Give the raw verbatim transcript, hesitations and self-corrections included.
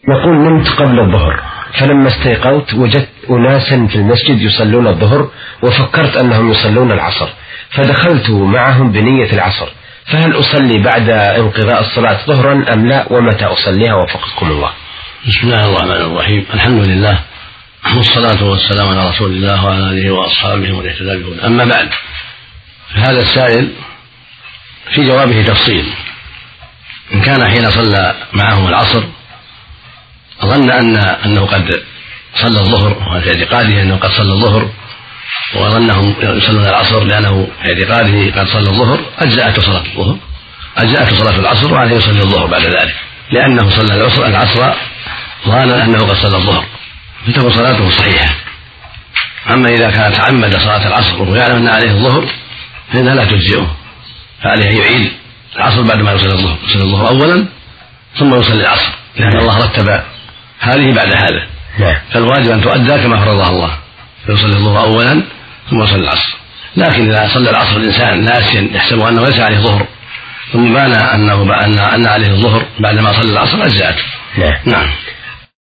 يقول: نمت قبل الظهر، فلما استيقظت وجدت أناسا في المسجد يصلون الظهر، وفكرت أنهم يصلون العصر، فدخلت معهم بنية العصر، فهل أصلي بعد انقضاء الصلاة ظهرا أم لا، ومتى أصليها وفقكم الله؟ بسم الله الرحمن الرحيم. الحمد لله، والصلاة والسلام على رسول الله وعلى آله وأصحابه ومن اهتدى بهداه. أما بعد، هذا السائل في جوابه تفصيل. إن كان حين صلى معهم العصر ظن أن أنه قد صلى الظهر، وفي اعتقاده أنه قد صلى الظهر، وظنهم يصلون العصر لأنه في اعتقاده قد صلى الظهر، أجزأته صلاة الظهر، أجزأته صلاة العصر، وعليه يصلي الظهر بعد ذلك، لأنه صلى العصر العصر ظانا أنه قد صلى الظهر، فتكون صلاته صحيحة. أما إذا كان تعمد صلاة العصر وهو يعلم أن عليه الظهر فإنها لا تجزئه، فعليه يعيد العصر بعد ما يصلي الظهر، يصلي الظهر أولا ثم يصلي العصر، لأن الله رتب هذه بعد هذا، فالواجب أن تؤدى كما فرضها الله، فيصلي الظهر أولا ثم يصلي العصر. لكن إذا صلى العصر الإنسان ناسيا يحسب أنه ليس عليه ظهر، ثم بان أنه أن عليه الظهر بعد ما صلى العصر، أجزأته. نعم.